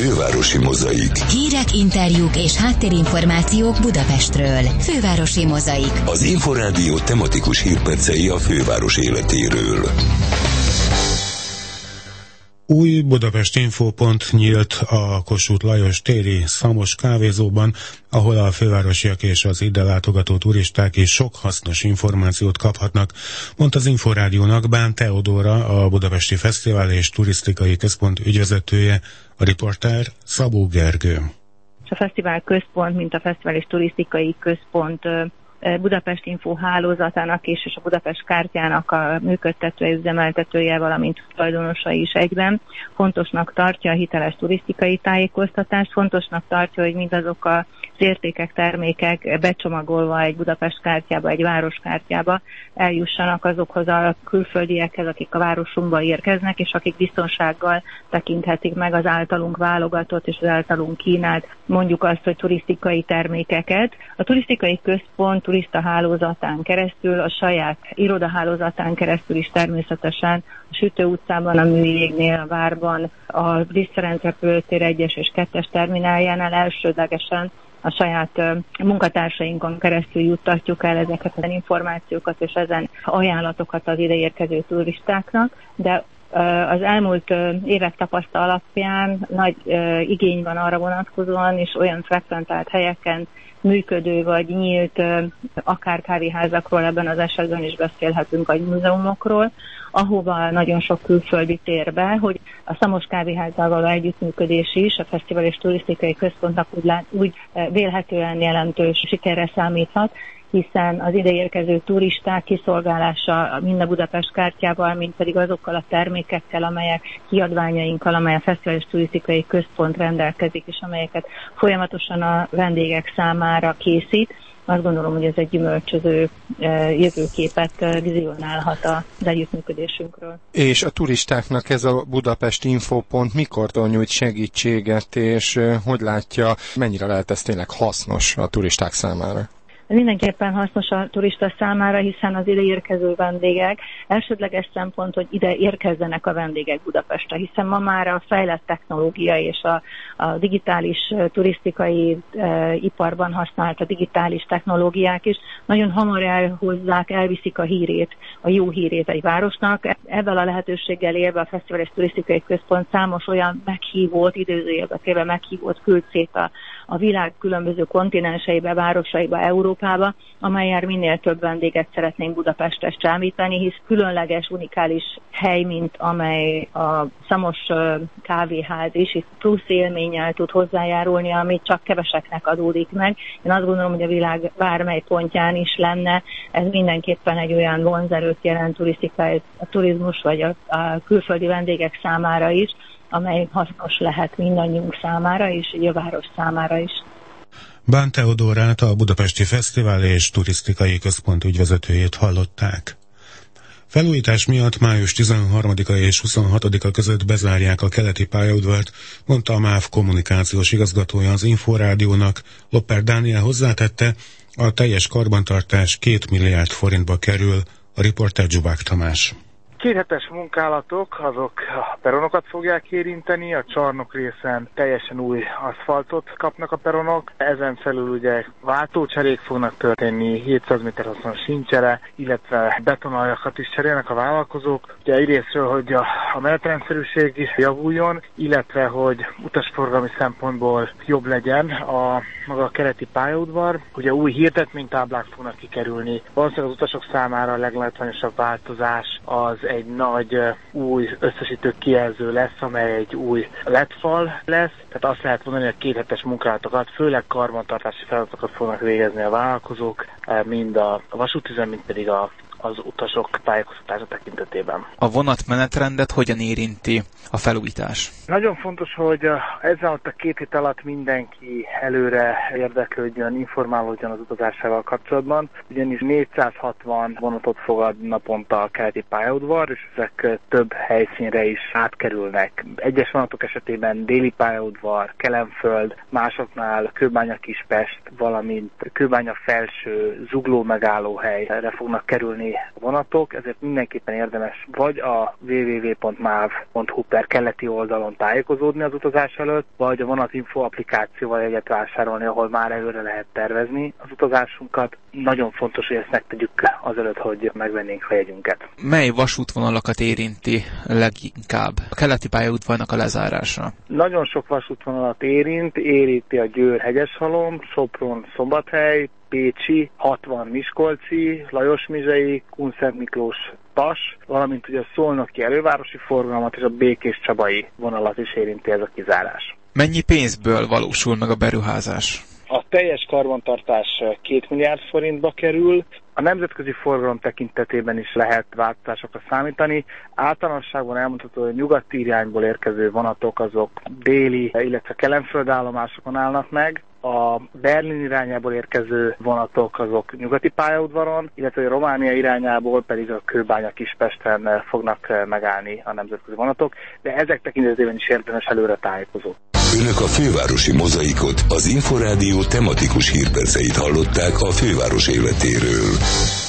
Fővárosi Mozaik. Hírek, interjúk és háttérinformációk Budapestről. Fővárosi Mozaik. Az Inforádió tematikus hírpercei a főváros életéről. Új Budapest infópont nyílt a Kossuth Lajos téri Szamos kávézóban, ahol a fővárosiak és az ide látogató turisták is sok hasznos információt kaphatnak, mondta az Inforádiónak Bán Teodóra, a Budapesti Fesztivál és Turisztikai Központ ügyvezetője, a riporter Szabó Gergő. A Fesztivál Központ, mint a Fesztivál és Turisztikai Központ Budapest Info hálózatának és a Budapest kártyának a működtetője, üzemeltetője, valamint tulajdonosa is egyben. Fontosnak tartja a hiteles turisztikai tájékoztatást, fontosnak tartja, hogy mindazok az értékek, termékek becsomagolva egy Budapest kártyába, egy városkártyába eljussanak azokhoz a külföldiekhez, akik a városunkba érkeznek, és akik biztonsággal tekinthetik meg az általunk válogatott és az általunk kínált, mondjuk azt, hogy turisztikai termékeket. A Turisztikai Központ turista hálózatán keresztül, a saját irodahálózatán keresztül is természetesen a Sütő utcában, a Műjégnél, a Várban, a Liszt Ferenc repülőtér 1-es és 2-es termináljánál elsődlegesen a saját munkatársainkon keresztül juttatjuk el ezeket az információkat és ezen ajánlatokat az ideérkező turistáknak, de az elmúlt évek tapasztalatán nagy igény van arra vonatkozóan, és olyan frekventált helyeken működő vagy nyílt, akár kávéházakról, ebben az esetben is beszélhetünk, vagy múzeumokról, ahova nagyon sok külföldi tér be, hogy a Szamos kávéházzal való együttműködés is a Fesztivál és Turisztikai Központnak úgy vélhetően jelentős sikerre számíthat, hiszen az ideérkező turisták kiszolgálása mind a Budapest kártyával, mind pedig azokkal a termékekkel, amelyek kiadványainkkal, amely a Fesztivál és Turisztikai Központ rendelkezik, és amelyeket folyamatosan a vendégek számára készít. Azt gondolom, hogy ez egy gyümölcsöző jövőképet vizionálhat az együttműködésünkről. És a turistáknak ez a Budapest infópont mikortól nyújt segítséget, és hogy látja, mennyire lehet ez tényleg hasznos a turisták számára? Mindenképpen hasznos a turista számára, hiszen az ide érkező vendégek elsődleges szempont, hogy ide érkezzenek a vendégek Budapestre, hiszen ma már a fejlett technológia és a digitális turisztikai iparban használt a digitális technológiák is nagyon hamar elhozzák, elviszik a hírét, a jó hírét egy városnak. Ebben a lehetőséggel élve a Fesztivál és Turisztikai Központ számos olyan meghívót, idézőjelben meghívót küld szét a világ különböző kontinenseibe, városaiba, Európába, amellyel minél több vendéget szeretnénk Budapestre csábítani, hisz különleges, unikális hely, mint amely a Szamos kávéház is, itt plusz élménnyel tud hozzájárulni, ami csak keveseknek adódik meg. Én azt gondolom, hogy a világ bármely pontján is lenne, ez mindenképpen egy olyan vonzerőt jelent a turizmus vagy a külföldi vendégek számára is, amely hasznos lehet mindannyiunk számára, és így a város számára is. Bán Teodórát, a Budapesti Fesztivál és Turisztikai Központ ügyvezetőjét hallották. Felújítás miatt május 13-a és 26-a között bezárják a keleti pályaudvart, mondta a MÁV kommunikációs igazgatója az Inforádiónak. Lopper Dániel hozzátette, a teljes karbantartás 2 milliárd forintba kerül, a riporter Zsubák Tamás. Kéthetes munkálatok, azok a peronokat fogják érinteni, a csarnok részen teljesen új aszfaltot kapnak a peronok, ezen felül ugye váltócserék fognak történni, 700 méter hosszan sincsere, illetve betonaljakat is cserélnek a vállalkozók. Ugye egyrésztről, hogy a menetrendszerűség is javuljon, illetve hogy utasforgalmi szempontból jobb legyen maga a keleti pályaudvar. Ugye új hirdetménytáblák fognak kikerülni, valószínűleg az utasok számára a leglátványosabb változás az egy nagy új összesítő kijelző lesz, amely egy új LED-fal lesz. Tehát azt lehet mondani, hogy a kéthetes munkálatokat, főleg karbantartási feladatokat fognak végezni a vállalkozók, mind a vasútüzem, mind pedig az utasok tájékoztatása tekintetében. A vonatmenetrendet hogyan érinti a felújítás? Nagyon fontos, hogy ezzel a 2 hét alatt mindenki előre érdeklődjön, informálódjon az utazásával kapcsolatban, ugyanis 460 vonatot fogad naponta a keleti pályaudvar, és ezek több helyszínre is átkerülnek. Egyes vonatok esetében déli pályaudvar, Kelenföld, másoknál Kőbánya-Kispest, valamint Kőbánya-Felső, Zugló megállóhelyre fognak kerülni vonatok, ezért mindenképpen érdemes vagy a www.mav.hu/keleti oldalon tájékozódni az utazás előtt, vagy a Vonatinfo applikációval egyet vásárolni, ahol már előre lehet tervezni az utazásunkat. Nagyon fontos, hogy ezt megtegyük azelőtt, hogy megvennénk a jegyünket. Mely vasútvonalakat érinti leginkább a keleti pályaudvarnak a lezárása? Nagyon sok vasútvonalat érinti a Győr-Hegyeshalom, Sopron-Szombathely, Pécsi, 60 Miskolci, Lajos-Mizsei, Kunszent Miklós Vas, valamint ugye a szolnoki elővárosi forgalmat és a Békés-Csabai vonalat is érinti ez a kizárás. Mennyi pénzből valósul meg a beruházás? A teljes karbantartás 2 milliárd forintba kerül. A nemzetközi forgalom tekintetében is lehet változásokra számítani. Általánosságban elmondható, hogy nyugati irányból érkező vonatok azok déli, illetve kelenföldi állomásokon állnak meg. A Berlin irányából érkező vonatok azok nyugati pályaudvaron, illetve a Románia irányából pedig a Kőbánya-Kispesten fognak megállni a nemzetközi vonatok, de ezek tekintetében is érdemes előre tájékozódni. Önök a fővárosi mozaikot, az Inforádió tematikus hírperceit hallották a főváros életéről.